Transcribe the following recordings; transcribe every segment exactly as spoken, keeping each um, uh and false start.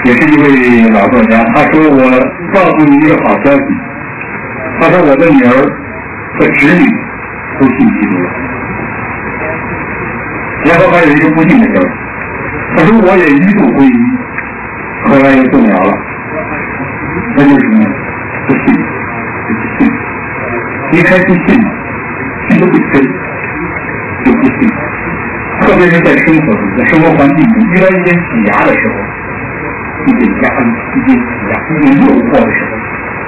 也是一位老作家，他说我告诉你一个好消息，他说我的女儿和侄女都信基督了。然后还有一个不幸的事儿，他说我也一度皈依，后来又动摇了，那就是什么呢？不信，就是信，离开不信，信都会飞，就不信。特别是在生活中，在生活环境中遇到一些挤压的时候，一些压力、一些挤压、一些诱惑的时候，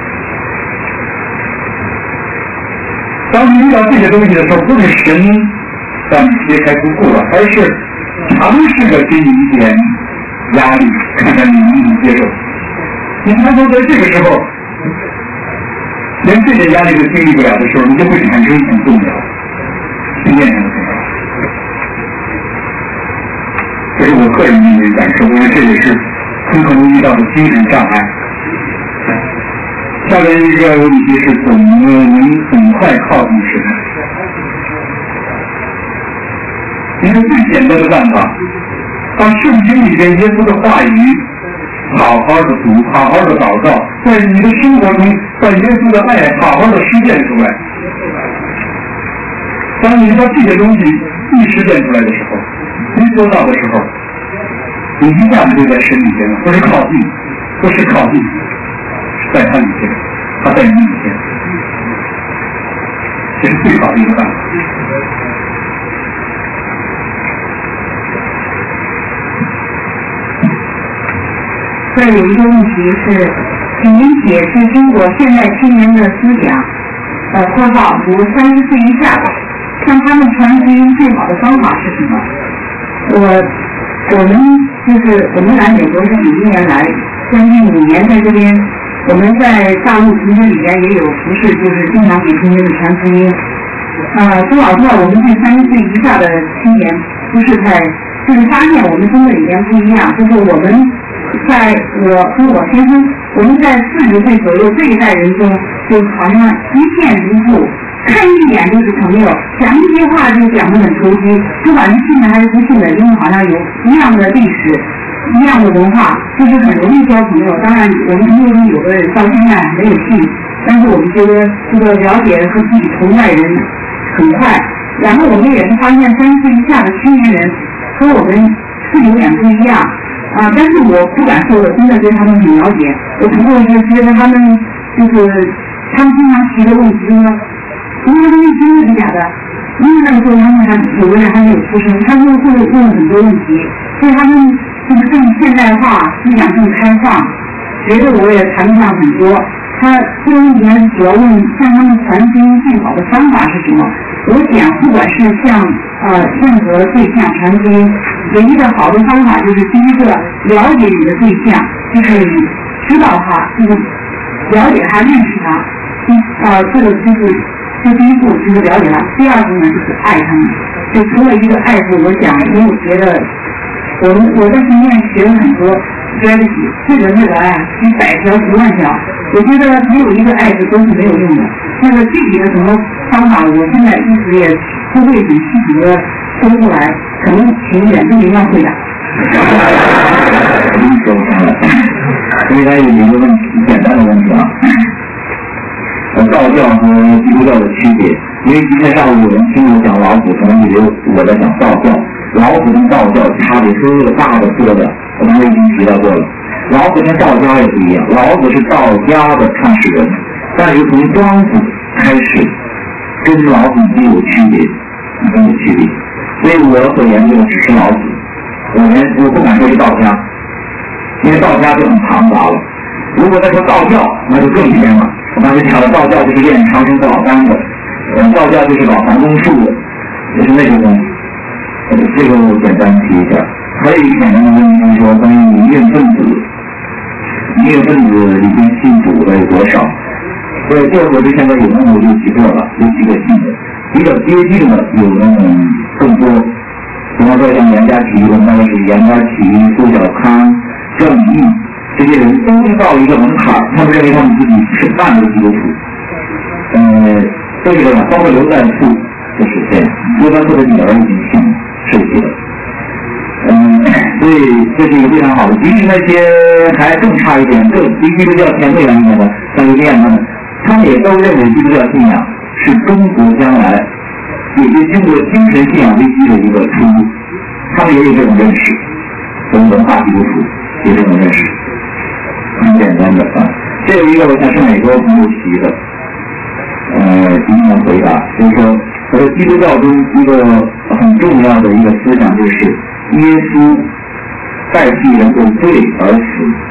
当你遇到这些东西的时候，不是神让你揭开不顾了，而是尝试着给你一点压力，看看你能不能接受。你看到在这个时候，连这点压力都经历不了的时候，你就会产生一种动摇，经验上的动摇。这是我个人的一个感受，因为这也是很可能遇到的精神障碍。下面一个问题是怎么能很快靠近神？一个最简单的办法，把圣经里边耶稣的话语好好的读，好好的祷告，在你的生活中把耶稣的爱好好的实践出来。当你把这些东西一实践出来的时候，一做到的时候，你一下子就在神里边了，不是靠近，不是靠近，是在他里边，他在你里边，这是最好的一个办法。 这有一个问题是，请您解释中国现代青年的思想，呃，括号如三十岁以下的，向他们传福音最好的方法是什么？我我们就是我们来美国是几十年来，将近五年在这边，我们在大陆同学里边也有服侍，就是经常给同学们传福音。呃，说老实话，我们对三十岁以下的青年不是太，就是发现我们真的里边不一样，就是我们。在我和我先生，我们在四十岁左右这一代人中，就好像一见如故，看一眼就是朋友，讲一些话就讲得很投机，不管是信的还是不信的，因为好像有一样的历史、一样的文化，就是很容易交朋友。当然，我们朋友中有的人到现在没有信，但是我们觉得这个了解和自己同代人很快。然后我们也是发现，三十岁以下的青年人和我们是有点不一样。啊，但是我不敢说，我真的对他们很了解。我不过就觉得他们就是他们经常提的问题，就是说，因为他们真的是假的，因为那个时候他们还有的人还没有出生，他们会问很多问题，所以他们就是更现代化，思想更开放，学的我也谈不上很多。他这个问题还是主要问向他们传福音最好的方法是什么？我想，不管是向呃任何对象传福音，唯一的好的方法就是第一个了解你的对象，就是你知道他，就是了解他、认识他。第呃这个就是这第一步就是了解他，第二步呢就是爱他们。就除了一个爱字，我想因为我觉得我们我在经验学了很多 strategy， 这个那个哎几百条几万条，我觉得只有一个爱字都是没有用的。那个具体的什么方法，我现在一时也不会很细致的说出来，可能请远志明要回答。 我跟你说不上来，因为他有一个问题，简单的问题啊，道教和基督教的区别。因为今天上午有人听我讲老子，可能以为我在讲道教。老子跟道教差别是有大的多的，我刚才已经提到过了。老子跟道家也不一样，老子是道家的创始人，但是从庄子开始跟老子已经有区别，已经有区别。所以我所研究的只是老子，我连我不敢说是道家，因为道家就很庞杂了。如果再说道教，那就更偏了。我刚才讲的道教就是练长生不老丹的，嗯，道教就是搞防中术的，就是那种东西。这个我简单提一下。还有一个简单的问题就是说，关于民运分子，民运分子里边信主的有多少？对，这个我就现在有那么六七个了，六七个信的，比较接近的有那种更多。比方说像严家琪，我们那个是严家琪、杜小康、郑毅这些人都是到一个门槛，他们认为他们自己是半个基督徒。呃，这个呢，包括刘在富就是这样，刘在富的女儿已经信受洗了。嗯， 所以这是一个非常好的。即使那些还更差一点，更离基督教前辈两年的，像刘练他们，他们也都认为基督教信仰是中国将来解决中国精神信仰危机的一个出路。他们也有这种认识，跟文化基督徒有这种认识，很简单的啊。这有一个我想是美国朋友提的，呃，今天回答就是说，我说基督教中一个很重要的一个思想就是耶稣代替人的罪而死。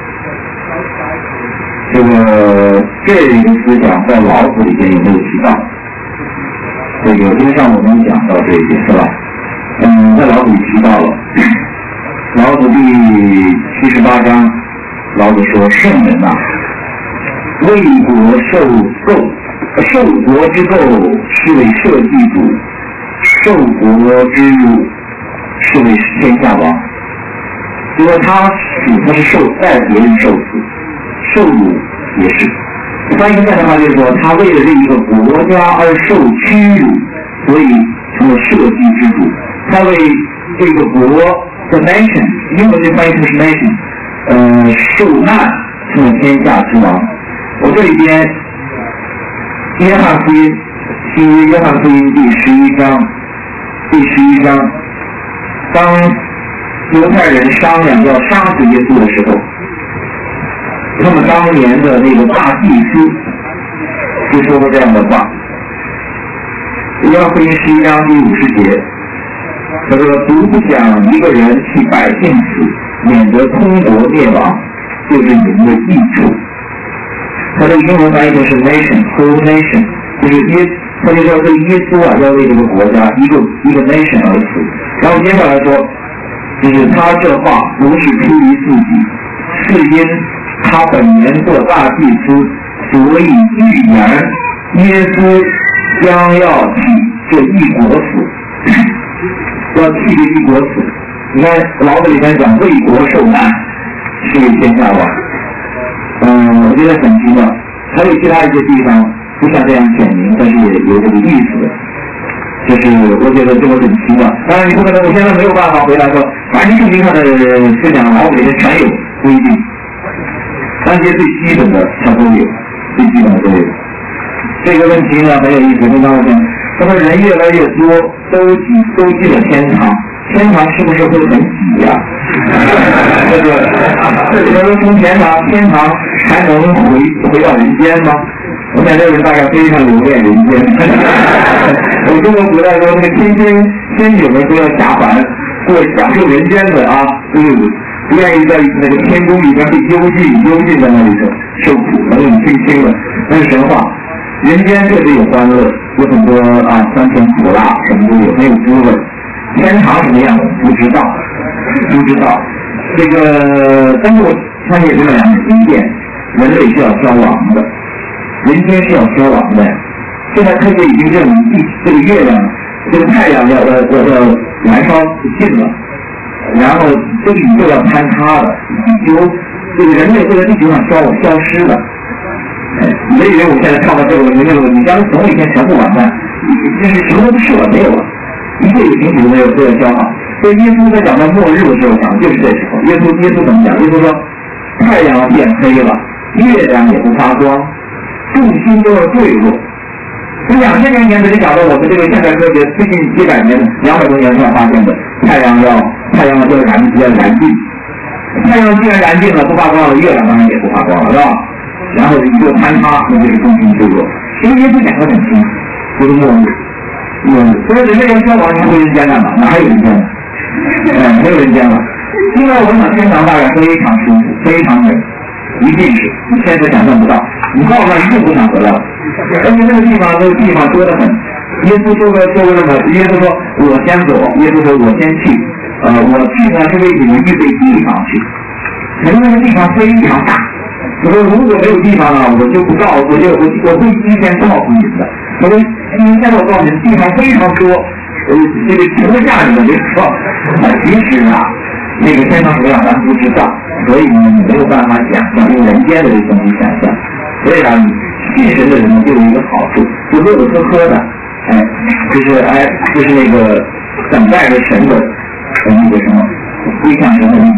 这个这个思想在老子里边有没有提到？这个因为上我们讲到这一点是吧？嗯，在老子里提到了，老子第七十八章，老子说：“圣人呐、啊，为国受垢，受国之垢是为社稷主，受国之辱是为天下王。”就说他死，他是受代别人受死，受辱也是。翻译现在的话就是说，他为了这一个国家而受屈辱，所以成了社稷之主。他为这个国的 nation， 英文就翻译成是 nation， 呃，受难成了天下之王。我这里边约翰福音，新约约翰福音第十一章，第十一章，当犹太人商量要杀死耶稣的时候，他们当年的那个大祭司就说过这样的话。约翰福音十一章第五十节，他说：“独不想一个人替百姓死，免得通国灭亡，就是你们的益处。”他的英文翻译的是 nation whole nation， 就是耶，他就说这耶稣啊要为这个国家一个一个 nation 而死。然后接下来说，就是他这话不是出于自己，是因他本年做大祭司，所以预言耶稣将要替这一国死，要替这一国死。你看老子里面讲为国受难，是为天下王。嗯，我觉得很奇妙。还有其他一些地方不像这样显明，但是也有这个意思的。就是我觉得这个很奇妙。当然你不可能，我现在没有办法回答说，凡是圣经上的思想，老子里面全有规定。但这些最基本的它都有，最基本的都有。这个问题呢很有意思，跟刚才讲，他说人越来越多，都进都进了天堂，天堂是不是会很挤呀、啊？这个，这里说从天堂，天堂还能回回到人间吗？我想这个人大概非常留恋人间。我中国古代说那个天仙仙女们都要下凡过享受人间的啊日子。不愿意在那个天宫里面被幽禁，幽禁在那里头受苦，冷冷清清的，那是神话。人间确实有欢乐，有很多啊酸甜苦辣，什么都有，很有滋味。天堂什么样，我们不知道，不知道。这个，但是我相信这么两点：第一点，人类是要消亡的，人间是要消亡的。现在科学已经认为地这个月亮、这个太阳要要要要燃烧尽了。然后这个宇宙要坍塌了，地球这个人类会在地球上消消失的。哎，你别以为我现在看到这个问题，那个问题，将来总有一天全部完蛋，就是什么都不是了，没有了，一切有形体都没有，都要消耗。所以耶稣在讲到末日的时候讲的就是这时候。耶稣耶稣怎么讲？耶稣说，太阳变黑了，月亮也不发光，众星都要坠落。这两千年前的就讲到我们这个现代科学最近几百年、两百多年才发现的，太阳要太阳要燃要燃尽，太阳既然燃尽了，不发光了，月亮当然也不发光了，是吧？然后宇宙坍塌，那就是众星坠落。其实耶稣讲得很清楚，就是末日，末日。所以人类要消亡，你还回人间干嘛？哪还有人间呢？哎，没有人间了。因为我想天堂大概非常舒服，非常美，一定是你现在想象不到，你到那一定不想回来了。而且那个地方，那个地方多得很。耶稣说过说过什么？耶稣说：“我先走。”耶稣说：“我先去。”呃，我去呢是为你们预备地方去。可是那个地方非常大。我说如果没有地方了，我就不告诉，我就我我会提前告诉你们的。我说，因为现在我告诉你们，地方非常多，呃，这个停得下你们就说。其实啊，那个天堂什么样咱不知道，所以你没有办法想象，用人间的这东西想象。所以啊，信神的人就有一个好处，就乐乐呵呵的，哎，就是哎，就是那个等待着神的那个什么归向神的那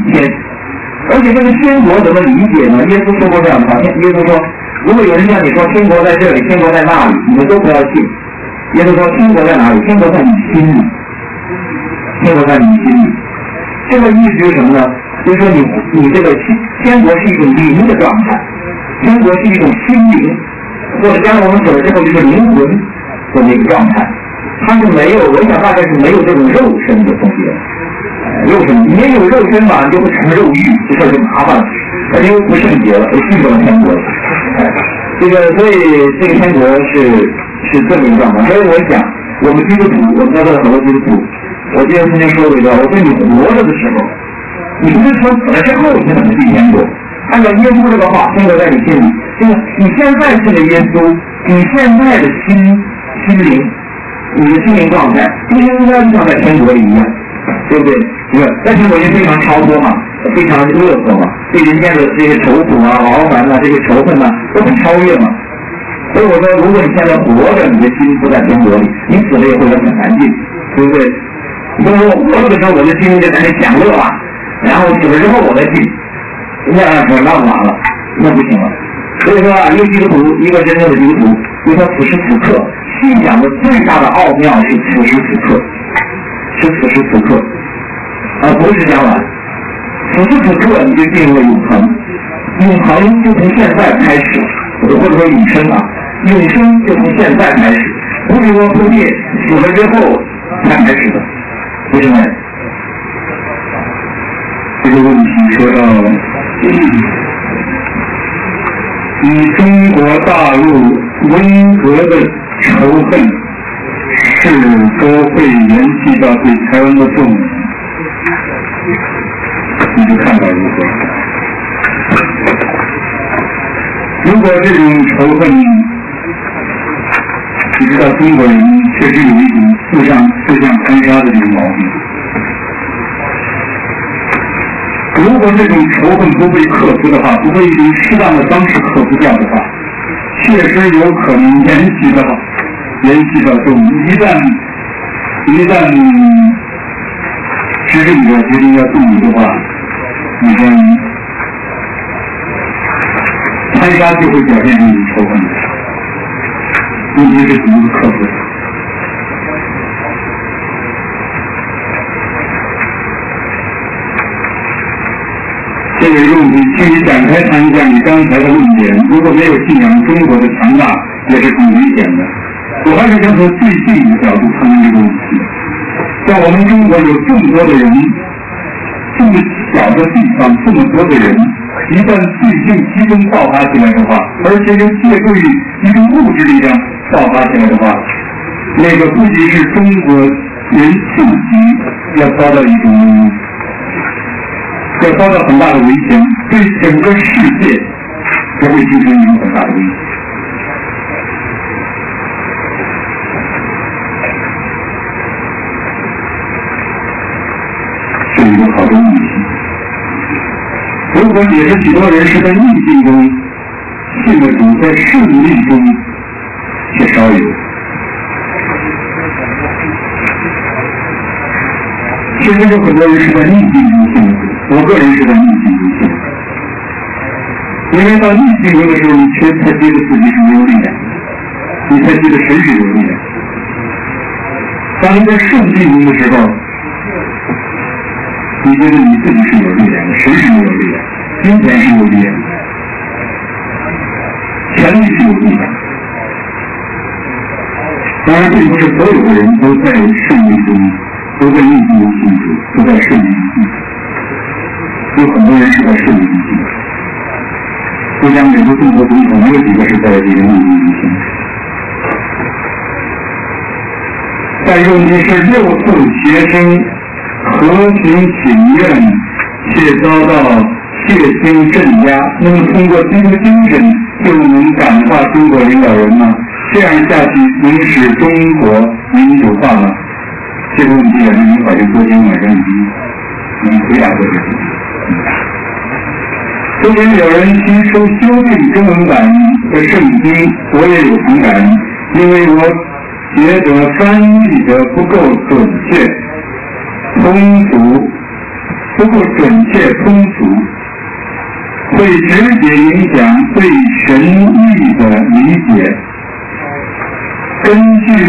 且这个天国怎么理解呢？耶稣说过这样的话，耶稣说，如果有人向你说天国在这里，天国在那里，你们都不要信。耶稣说天国在哪里？天国在你心里，天国在你心里。这个意思就是什么呢？就是说你你这个天国是一种灵的状态，天国是一种心灵，或者将来我们走了之后就是灵魂的那个状态。它是没有，我想大概是没有这种肉身的东西的。肉身，你也有肉身嘛，你就会产生肉欲，这事儿就麻烦了，而且又不圣洁了，就进不了天国了。这个，所以这个天国是是这么一个状况。所以我想，我们基督徒，我在座的很多基督徒，我记得曾经说过一段，我说你活着的时候，你不是说死了之后你才能进天国。按照耶稣这个话，天国在你心里，就是你现在信了耶稣，你现在的心心灵，你的心灵状态，不应该像在天国里一样。对不对？这个在天国也非常超脱嘛，非常乐呵嘛，对人间的这些愁苦啊、劳烦啊、这些仇恨啊，都很超越嘛。所以我说，如果你现在活着，你的心不在天国里，你死了也会很难进，对不对？如果我活着的时候，我的心就在那享乐啊，然后死了之后我再进，那可那完了，那不行了。所以说啊，一个基督徒，一个真正的基督徒，就说此时此刻信仰的最大的奥妙是此时此刻。是此时此刻，而不是将来。此时此刻你就进入了永恒，永恒就从现在开始，或者说永生啊，永生就从现在开始，不是说后面死了之后才开始的，不是吗？ 这个问题说到，以中国大陆温和的仇恨。是否会延续到对台湾的动物？你就看到如何？如果这种仇恨，你知道中国人确实有一种自相自相残杀的这个毛病。如果这种仇恨不被克服的话，不被一种适当的方式克服掉的话，确实有可能延续到。延续到动物，一旦一旦执政者决定要动物的话，你看参加就会表现出仇恨，问题是怎么克服？这个问题，请你展开谈一下你刚才的论点。如果没有信仰中国的强大，也是很危险的。我还是想从最近的角度谈这个问题。在我们中国有这么多的人，这么小的地方，这么多的人，一旦最近集中爆发起来的话，而且又借助于一种物质力量爆发起来的话，那个不仅是中国人自己要遭到一种，要遭到很大的危险，对整个世界都会形成一种很大的危险。是一个好的问题。如果也是许多人是在逆境中信的主，在顺利中却少有。其实有很多人是在逆境中信的主，我个人是在逆境中信的。因为到逆境中的时候，你却才觉得自己是没有力量，你才觉得神是有力量。当你在顺境中的时候，你觉得你自己是有力量的，神是没有力量，金钱是有力量，权力是有力量。当然，并不是所有的人都在顺利中，都在逆境中信主，都在顺利中信主。有很多人是在顺利中信主。就像美国中国总统，没有几个是在这个逆境中信主。再一个问题是，六次学生和平请愿却遭到血腥镇压，那么通过这个精神就能感化中国领导人吗？这样下去能使中国民主化吗？这个问题也是你法律多经晚上已经已经回答过这个问题。之前有人提出修订中文版的圣经，我也有同感，因为我觉得翻译的不够准确、通俗，不够准确、通俗， 会直接影响对神意的理解。根据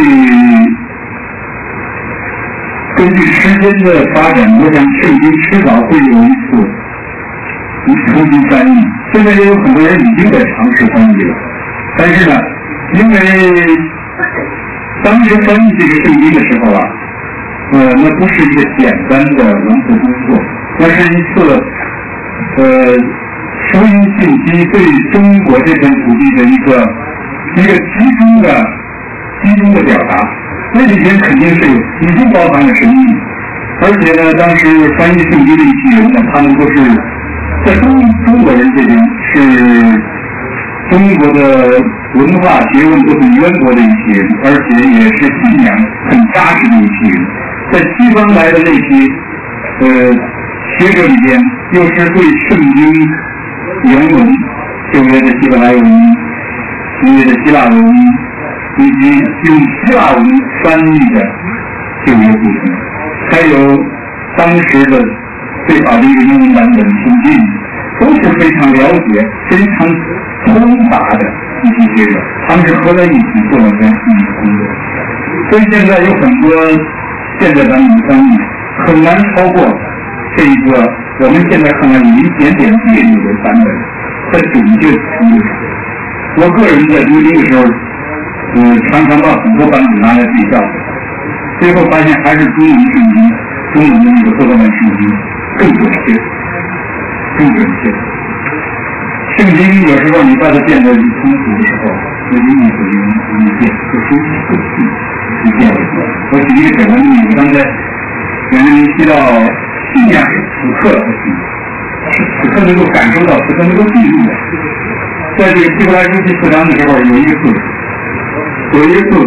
根据时间的发展，我想圣经迟早会有一次重新翻译。现在也有很多人已经在尝试翻译了，但是呢，因为当时翻译这个圣经的时候啊，呃，那不是一个简单的文字工作，那是一次呃福音信息对中国这片土地的一个一个集中的集中的表达。那里边肯定是已经包含了神意，而且呢，当时翻译圣经的一批人呢，他们都是在中中国人这边是中国的文化学问都是渊博的一批人，而且也是信仰很扎实的一批人。在西方来的那批呃学者里边，又是对圣经原文、旧约的希伯来文、新约的希腊文，以及用希腊文翻译的旧约部分，还有当时的最好的一个英文版本圣经，都是非常了解、非常通达的一批学者，他们是合在一起做了这样一个工作。所以现在有很多现在版本翻译很难超过这一个我们现在看来有一点点别扭的版本在准确程度上。我个人在读经的时候，嗯，常常把很多版本拿来比较，最后发现还是中文圣经、中文的那个多版圣经更准确，更准确。圣经有时候你把它变得通俗的时候，就容易会容易变，就熟悉不清，是这样的。我举一个简单的例子，刚才有人提到信仰是此刻的信仰，是此刻能够感受到，此刻能够记录的。在这个希伯来书第四章的时候，有一个字。有一个字，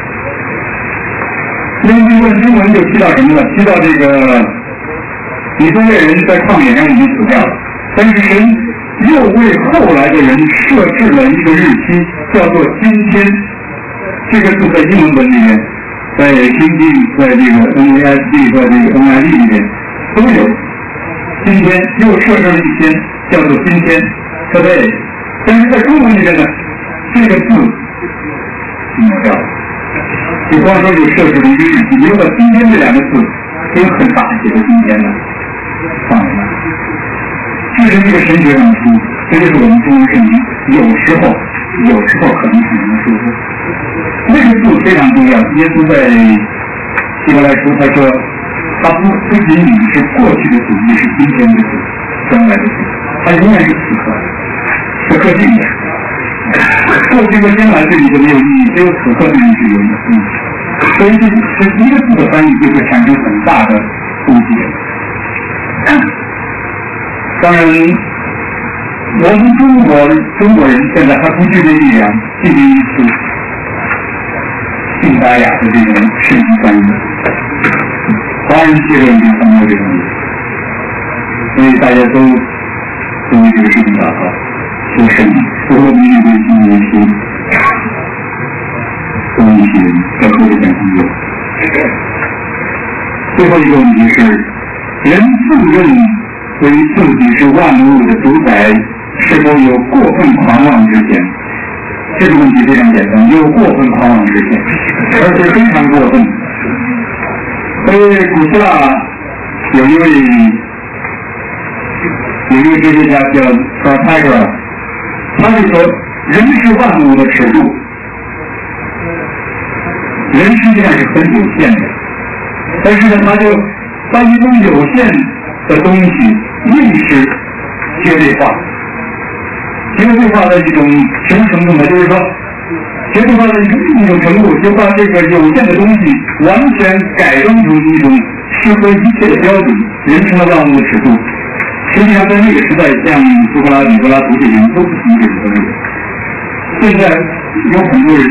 因为这段经文就提到什么呢？提到这个以色列人在旷野上已经死掉了，但是神又为后来的人设置了一个日期，叫做今天。这个字在英文本里面，在新经，在这个 N A S D 在这个 N I V 里面都有。今天又设置了一天，叫做今天 today。但是在中文里面呢，这个字抹掉了，比方说就设置了一个日期，你就把今天这两个字用很大写的今天呢放在那，这是一个神学上的书，这就是我们中文圣经有时候有时候可能很能疏忽。那个字非常重要，耶稣在希伯来书他说，他不不仅仅是过去的字，也是今天的字，将来的字，他永远是此刻，此刻定的。过去和将来对你就没有意义，只有此刻对你是有意义。所以这是一个字的翻译就会产生很大的误解。当然，我们中国中国人现在还不具备力量进行一次信达雅的这种圣经翻译。华人协会已经翻过这个问题，所以大家都都为这个事情祷告。说神所有的一对新年书，都一起在合理上工作。最后一个问题是，人自认为自己是万物的主宰，是否有过分狂妄之嫌？这个问题非常简单，有过分狂妄之嫌，而且非常过分。所以古希腊有一位有一个哲学家叫 Protagoras。他就说，人是万物的尺度，人实际上是很有限的，但是呢，他就把一种有限的东西硬是绝对化，绝对化的一种什么程度呢？就是说，绝对化的一种一种程度，就把这个有限的东西完全改装成一种适合一切的标准，人成了万物的尺度。实际上，在那个时代，像苏格拉底、柏拉图这些人都不同意这种观点。现在有很多人，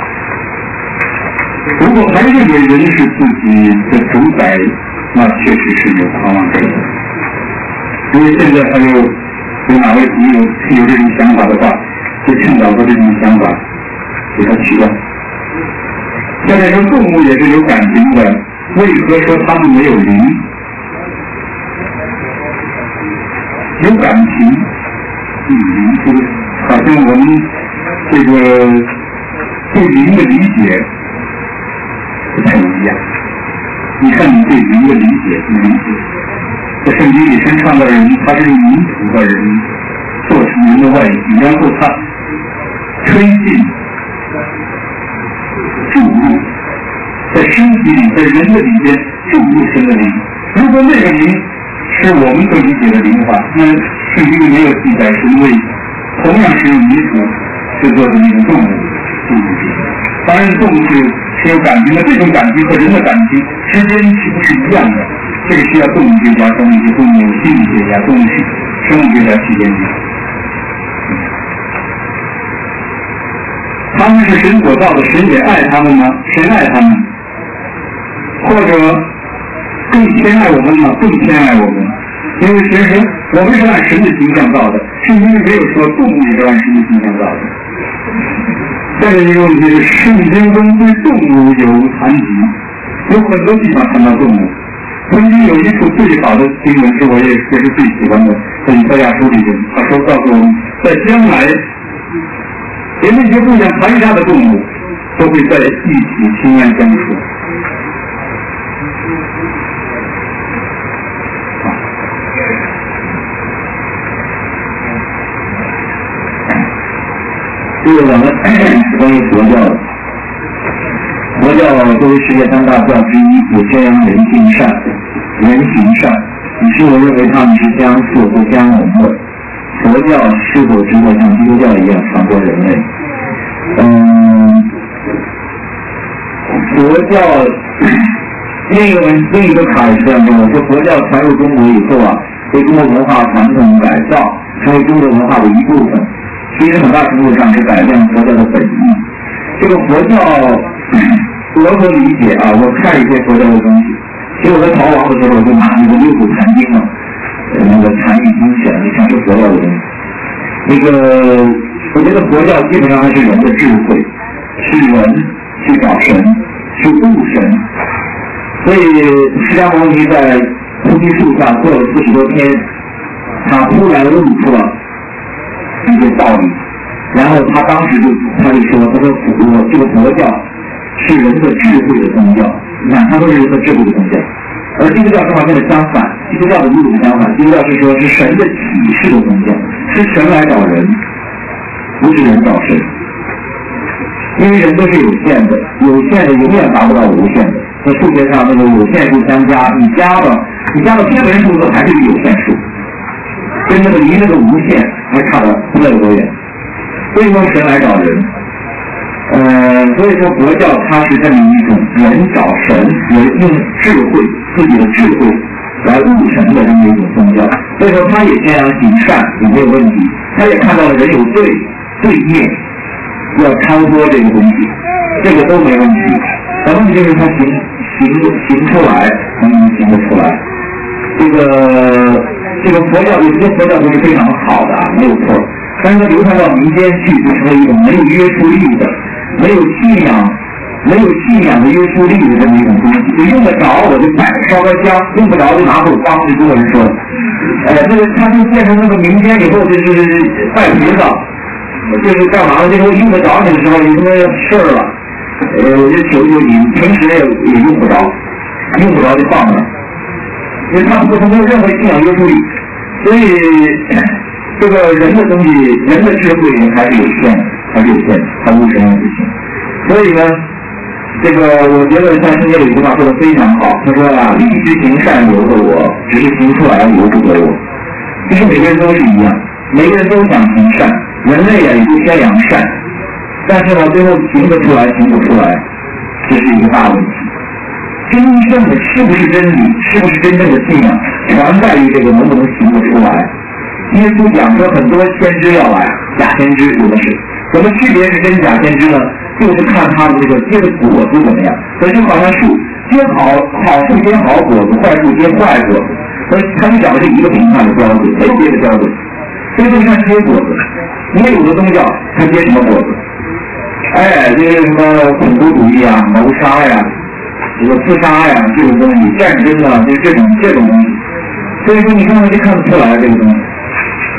如果还认为人是自己的主宰，那确实是有狂妄之的。因为现在还有有哪位朋友有这种想法的话，就倡导过这种想法，给他取掉。现在说动物也是有感情的，为何说他们没有灵？有感情， 与灵这个好像我们这个对灵的理解不太一样。你看你对灵的理解不理解？在圣经里神创造人，他是用泥土把人做成人的外形，然后他吹进注入在身体里，在人的里边注入神的灵。如果那个灵是我们所理解的灵的话，那圣经里没有记载神为同样是用泥土制作的那个动物注入进。当然动物是是有感情的，这种感情和人的感情之间是不是一样的？这个需要动物学家跟那些动物心理学家、动物生物学家去研究。他们是神所造的，神也爱他们吗？神爱他们，或者更偏爱我们吗？更偏爱我们，因为神神我们是按神的形象造的，圣经没有说动物也是按神的形象造的。再有一个问题是，圣经中对动物有谈及，有很多地方谈到动物。曾经有一处最好的经文是我也也是最喜欢的，在以赛亚书里边，他说告诉我们，在将来，连那些不想残杀的动物都会在一起平安相处。 这个我们是关于佛教的。佛教作为世界三大教之一，也宣扬人性善、人行善，于是我认为他们是相似或相融的。佛教是否值得像基督教一样传播人类？嗯，佛教另一个另一个卡也是这样的，我说佛教传入中国以后啊，对中国文化传统改造，成为中国文化的一部分。其实很大程度上是改变佛教的本意。这个佛教我所理解啊，我看一些佛教的东西。其实我在逃亡的时候，我就拿那个六祖坛经嘛，呃，那个禅意精选，你全是佛教的东西。那个，我觉得佛教基本上还是人的智慧，是人去找神，去悟神。所以释迦牟尼在菩提树下坐了四十多天，他突然悟出了一些道理，然后他当时就他就说，他说我这个佛教是人的智慧的宗教，你看他说是人的智慧的宗教，而基督教正好跟它相反，基督教的路子相反，基督教是说是神的启示的宗教，是神来找人，不是人找神，因为人都是有限的，有限的永远达不到无限的。在数学上那个有限数相加，你加了你加了天文数字还是一个有限数，跟那个离那个无限还差得不知道有多远。所以说神来找人，呃，所以说佛教它是这么一种人找神，人用智慧自己的智慧来悟神的这么一种宗教。所以说他也宣扬行善也没有问题，他也看到了人有罪罪孽，要超脱这个东西，这个都没问题。但问题就是他行行行出来，能不能行得出来？这个这个佛教有些佛教都是非常好的啊，没有错。但是它流传到民间去，就成为一种没有约束力的、没有信仰、没有信仰的约束力的这么一种东西。就用得着我就摆烧个香，用不着就拿口帮，就中国人说的。哎，这个它就变成那个民间以后就是拜菩萨，就是干嘛呢？这个用得着你的时候有什么事儿了，呃，我就求求你，平时也也用不着，用不着就放那儿，因为他们不没有任何信仰约束力，所以。这个人的东西，人的智慧还是有限的，还是有限的，他无神也不行。所以呢，这个我觉得像圣经里有句话说的非常好，他说啊，立志行善由得我，只是行出来由不得我。其实每个人都是一样，每个人都想行善，人类啊也都宣扬善，但是呢，最后行得出来，行不出来，这是一个大问题。真正的是不是真理，是不是真正的信仰，全在于这个能不能行得出来。耶稣讲说很多先知要来，假先知有的是，什么区别是真假先知呢？就是看他的这个结的果子怎么样。所以就好像树结好好树结好果子，坏树结坏果子，所以他就讲的是一个评判的标准，没有别的标准。所以就看结果子，你有的宗教它结什么果子？哎，这个什么恐怖主义啊、谋杀呀、这个自杀呀这种东西，战争啊，就是这种这种东西。所以说你看看就看得出来这个东西。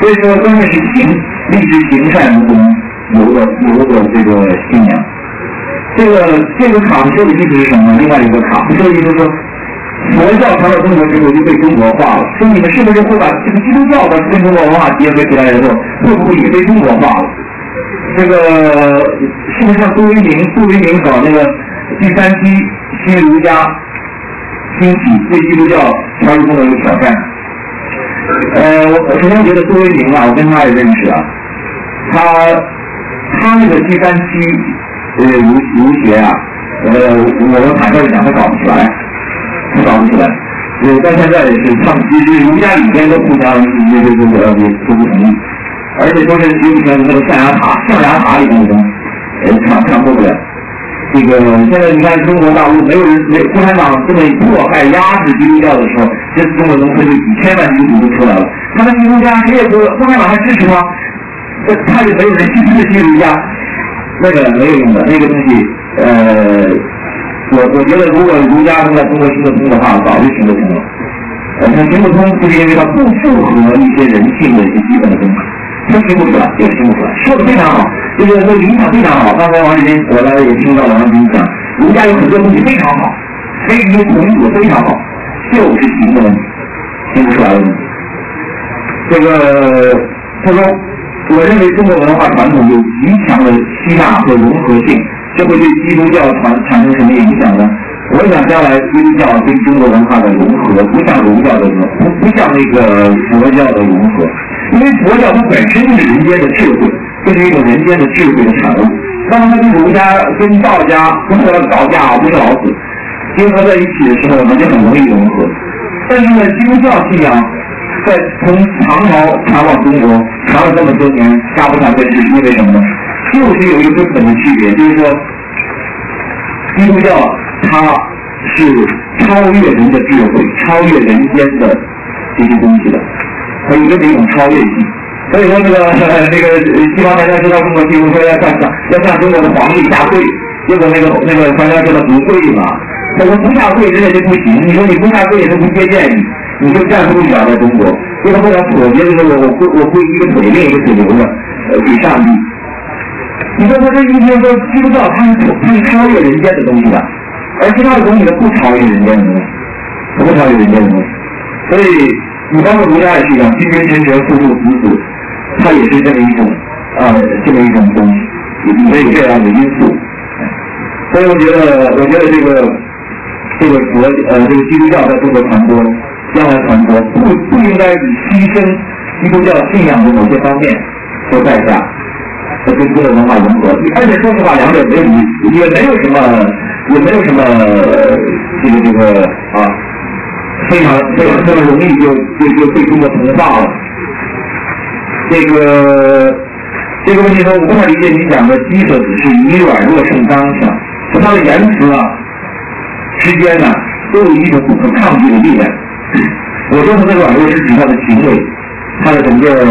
所以说关键是行，立志行善不能有的有的这个信仰。这个这个卡说的意思是什么？另外一个卡说的意思是说，佛教传到中国之后就被中国化了，说你们是不是会把这个基督教的跟中国文化结合起来之后，会不会也被中国化了？这个是不是像杜维明杜维明搞那个第三期新儒家兴起，对基督教传入中国有挑战？呃，我首先觉得杜维明啊，我跟他也认识啊，他他那个第三期呃儒儒学啊，呃，我们坦率的讲，他搞不出来，他搞不出来。呃，到现在是他们其实儒家里边都互相这个这个也都不同意，而且都是有以前的那个象牙塔，象牙塔里面的东西，呃，传传播不了。这个现在你看中国大陆没有人没有共产党这么迫害压制基督教的时候，这次中国农村就几千万基督徒都出来了。他们基督家谁也不共产党还支持他，这他也没有人支持基督家，那个没有用的那个东西。呃，我我觉得如果儒家能在中国行得通的话，早就行得通了。呃，它行不通不是因为它不符合一些人性的一些基本的东西。他听不出来，就是听不出来，说的非常好，这个这理想非常好。刚才王志斌，我刚才也听到了王志斌讲，儒家有很多东西非常好，非常统一非常好，就是行的问题，听不出来的问题。这个他说，我认为中国文化传统有极强的吸纳和融合性，这会对基督教传产生什么影响呢？我想将来基督教对中国文化的融合，不像儒教的融合，不不像那个佛教的融合。因为佛教它本身就是人间的智慧，这是一种人间的智慧的产物。当它跟儒家、跟道家，跟后来的道家不是老子结合在一起的时候，那就很容易融合。但是呢，基督教信仰在从唐朝传往中国，传了这么多年，家不传这是因为什么呢？就是有一个根本的区别，就是说，基督教它是超越人的智慧，超越人间的这些东西的。它有这么一种超越性，所以说那个那个西方传教士到中国去，说要向要向中国的皇帝下跪，结果那个那个传教士他不跪嘛，他说不下跪人家就不行，你说你不下跪他不接见你，你就站不住脚在中国，所以他后来妥协的时候，我跪我跪一个腿，另一个腿留着，呃给上帝。你说他这意思说基督教它是它是超越人间的东西的，而其他的东西它不超越人间的东西，它不超越人间的东西，所以。你包括儒家也是一样，君君臣臣父父子子，它也是这么一种呃这么一种东西，里面有这样的因素。所以我觉得，我觉得这个这个佛呃这个基督教在中国传播，将来传播不不应该以牺牲基督教信仰的某些方面做代价，和跟中国文化融合。而且说实话，两者没有也没有什么也没有什么这个这个啊。非常非常这么容易就就就被中国同化了。这个这个问题呢，我不太理解你讲的基色只是以软弱胜刚强，就他的言辞啊之间呢、啊、都有一种不可抗拒的力量。我说他的软弱是指他的行为，他的整个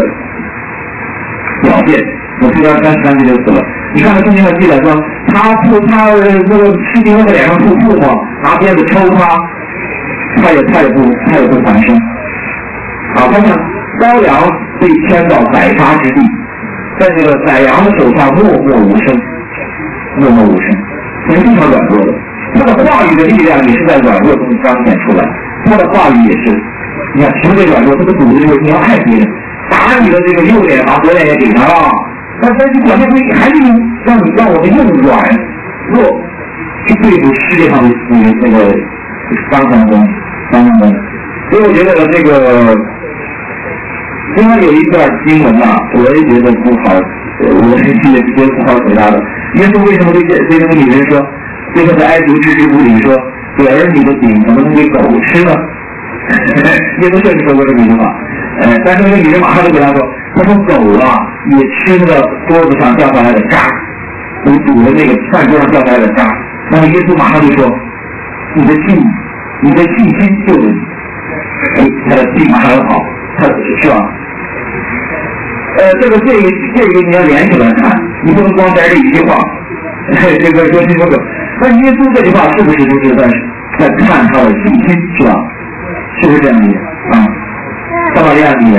表现。我说他三十三岁就死了，你看他中间的记载说，他吐他那个士兵在脸上吐吐沫，拿鞭子抽他。他也他也不他也不还声，啊，他像高阳被牵到宰杀之地，在这个宰羊的手下默默无声，默默无声，他是非常软弱的。他的话语的力量也是在软弱中彰显出来，他的话语也是，你看凭这软弱，他的主子就是你要爱别人，打你的这个右脸把左脸也给他了，但是你表现出还是让你让我们用软弱去对付世界上的那个那个刚强的东西。当然，所以我觉得这个，另外有一段经文啊，我也觉得不好，我也也觉得不好回答的。耶稣为什么对这对这个女人说，最后在埃及之之屋里说，给儿女的饼怎么能给狗吃呢？耶稣确实说过这么一句话，呃，但是那个女人马上就给他说，他说狗啊也吃那个桌子上掉下来的渣，我煮的那个饭桌上掉下来的渣。那么耶稣马上就说，你的信。你的信心救了你，哎，他的病马上好，他是吧？呃，这个这个这个你要连起来看，你不能光摘这一句话，这个说清楚。那耶稣这句话是不是就是在在看他的信心，是吧？是不是这样的啊？撒玛利亚女人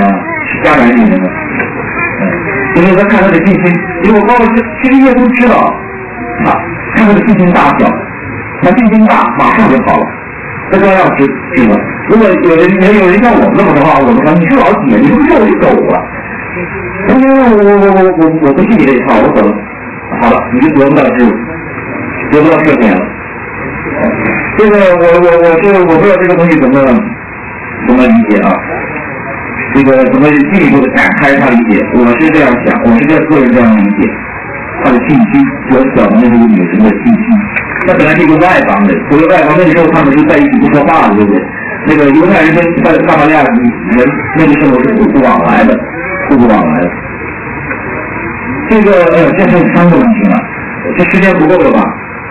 是家长里面的。因为他看他的信心，如果包括其实耶稣知道他看他的信心大小，他信心大马上就好了。这个要知知道，如果有人有人像我们这么的话，我们说你是老姐，你不是我就走了。我我我我我我我不信你这一套，我走了。好了，你就得不到知，得不到赦免了。这个我我我是我不知道这个东西怎么怎么理解啊？这个怎么进一步的展开他理解？我是这样想，我是这个人这样理解，他的信心，我表明这个女人的信心。那本来是一个外邦人，所谓外邦那个时候他们是在一起不说话的，对不对？那个犹太人跟撒玛利亚人那个时候是互不往来的，互不往来的。这个呃，这是三个问题了，这时间不够了吧？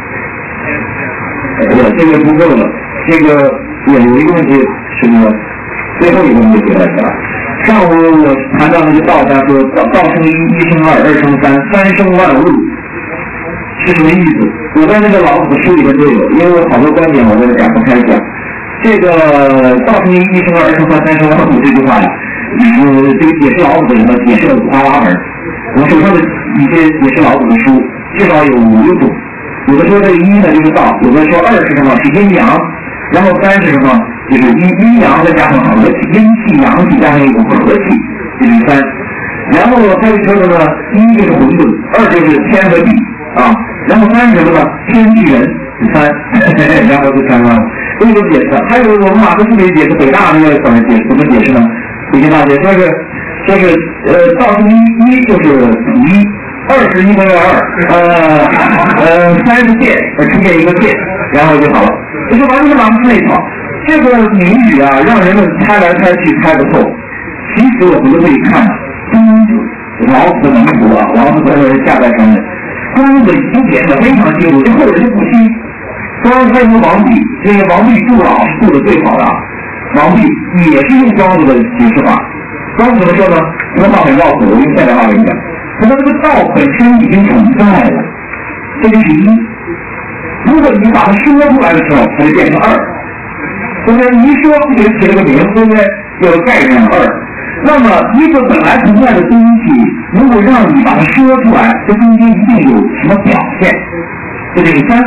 呃，这个不够了。这个也有一个问题是什么？最后一个问题回来一下。上午我谈到那个道家说道道生一，一生二，二生三，三生万物，是什么意思？我在那个老子书里面都有，因为我好多观点我在这展不开讲。这个道生一，一生二，二生三，三生万物这句话呀，呃，这个解释老子的人呢，解释了五花八门。我手上的一些也是老子的书，至少有五六种。有的说这个一呢就是道，有的说二是什么？是阴阳，然后三是什么？就是阴阴阳再加上和气，阴气阳气加上一种和气，这是三。然后还有说的呢，一就是混沌，二就是天和地啊，然后三是什么呢？天地人是三，然后是三啊，这个解释。还有我们马克思主义解释，北大那个怎么解怎么解释呢？北京大学说是说是呃，道生一，一就是一，二是一分为二，呃呃，三是线，出现一个线，然后就好了。这就完全是马克思那一套。这个谜语啊，让人们猜来猜去猜不透。其实我们都可以看东子老子的名谱啊，老子在下代上面，公子已经解释的非常清楚，这后人就不信。当然还有王弼，这个王弼注老是注的最好的，王弼也是用庄子的解释法。庄子怎么说呢？这个话很绕口，我用现代话跟你讲。他说这个道本身已经存在了，这就是一。如果你把它说出来的时候，它就变成二。所以你一说就给起了个名，对不对？有个概念二。那么一个本来存在的东西，如果让你把它说出来，这中间一定有什么表现，这就是三。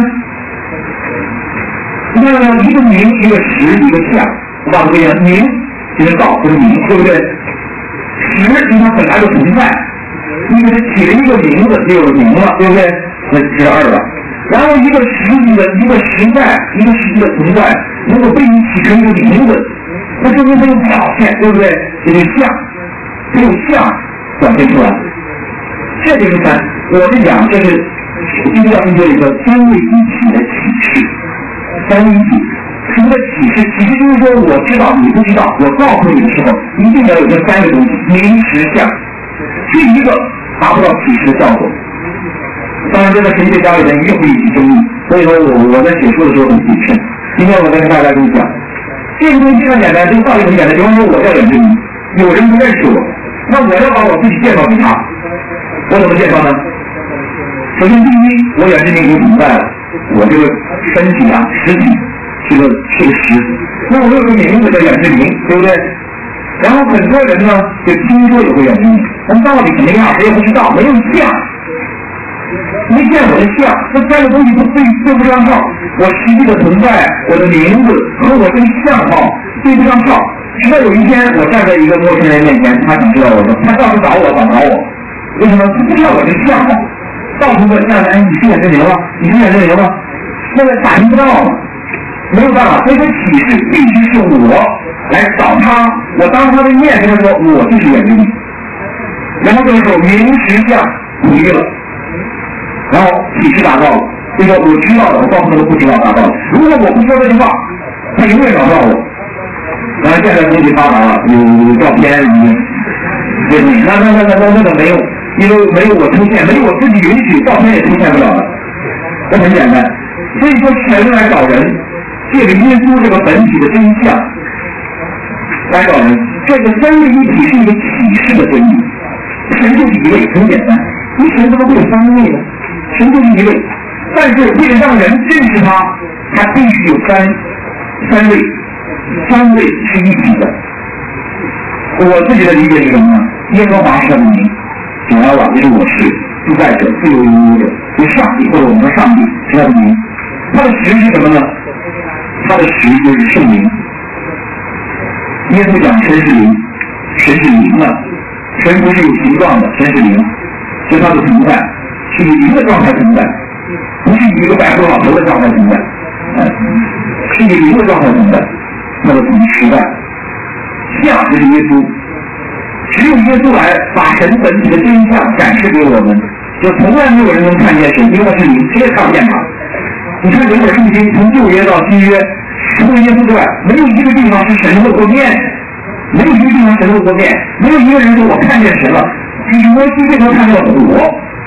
那么一个名，一个实，一个相，我告诉各位，名就是道，不是名，对不对？实因为它本来就存在，你给它起了一个名字，就有名了，对不对？那是二了。然后一个实际的一个实在，一个实际的存在，如果被你起成一个名字，那说明它有表现，对不对？这就像，只有像表现出来，这就是三。我是讲，这是基督教中有一个三位一体的启示，三位一体。什么叫启示？启示就是说，我知道你不知道，我告诉你的时候，一定要有这三个东西：名、实、相。这一个达不到启示的效果。当然，这个神学家里面一定会引起争议，所以说我我在写书的时候很谨慎。今天我再跟大家跟你讲，这个东西非常简单，这个道理很简单。比方说，我叫袁志明，有人不认识我，那我要把我自己介绍给他，我怎么介绍呢？首先，第一，我袁志明已经存在了，我这个身体啊，实体是个是个实，那我有个名字叫袁志明，对不对？然后很多人呢，就听说有个袁志明，但到底什么样，谁也不知道，没有像。没见我的像，这三个东西都对对不上号。我实际的存在，我的名字和我这个相貌对不上号。直到有一天，我站在一个陌生人面前，他想知道我说，他到处找我，找找我，为什么？他不知道我这个相貌，到处问，哎，你是袁志明吗？你是袁志明吗？那个打听不到了，没有办法，所以说启示必须是我来找他，我当他的面跟他说，我就是袁志明。然后这个时候名实相统一了。然后启示达到了，这个我知道的，我告诉他都不知道达到了。如果我不说这句话，他永远找不到我。当然现在科技发达了，有照片，对不对？那那那那那那个没有，因为没有我出现，没有我自己允许，照片也出现不了的。这很简单。所以说神来找人，借着耶稣这个本体的真相来找人。这个三位一体是一个启示的真理，神就是一位，很简单。你神怎么会有三位呢？神就是一位，但是为了让人认识他，他必须有三三位，三位是一体的。 我自己的理解是什么呢？耶和华是他的名，主要啊，也是我是自在者、自由无忧者，就上帝或者我们说上帝是他的名。他的实是什么呢？他的实就是圣灵。耶稣讲神是灵，神是灵的，神不是有形状的，神是灵，是他的存在，是以灵的状态存在，不是以一个白胡老头的状态存在，哎，是以灵的状态存在。那么从时代，下就是耶稣，只有耶稣来把神本体的真相展示给我们，就从来没有人能看见神，因为他是灵，谁也看不见他。你看整本圣经从旧约到新约，除了耶稣之外，没有一个地方是神露过面，没有一个地方神露过面，没有一个人说我看见神了。比摩西这头看见了火，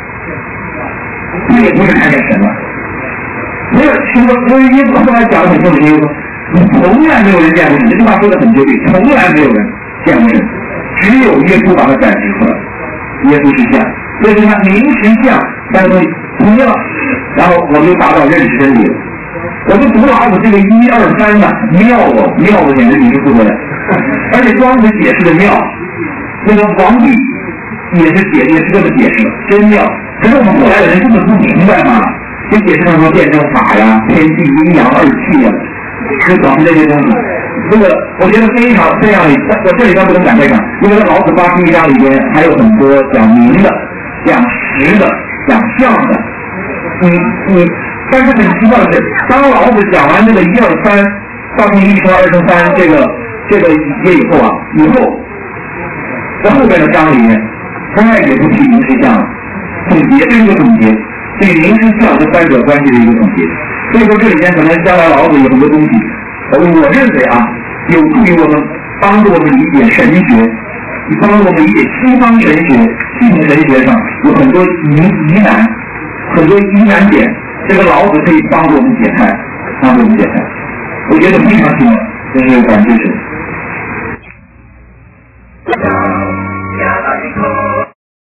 他也不是看见神了。没有什么，因为耶稣后来讲的很清楚，耶稣说从来没有人见过神，这句话说的很绝对，从来没有人见过神，只有耶稣把它展示出来。耶稣是像，所以说他名实像，但是同样，然后我们就达到认识真理了。我们读老子这个一二三呢，妙哦，妙的简直你是不得了，而且庄子解释的妙，那个皇帝也是解也是这么解释的，真妙。可是我们后来的人根本不明白嘛，就解释成说辩证法呀、天地阴阳二气呀，是讲这些东西。这个我觉得非常非常，我这里边不能展开讲，因为老子八十一章里边还有很多讲明的、讲实的、讲相的。你你，但是很奇怪的是，当老子讲完这个一二三，造成一乘二乘三这个这个节以后啊，以后在后边的章里面，从来也不提名实相了，总结这是一个总结，对名实相和三者关系的一个总结。所以说这里边可能将来老子有很多东西。我认为啊，有助于我们帮助我们理解神学，帮助我们理解西方神学、系统神学上有很多疑疑难，很多疑难点，这个老子可以帮助我们解开，帮助我们解开。我觉得非常重要，这是感谢神。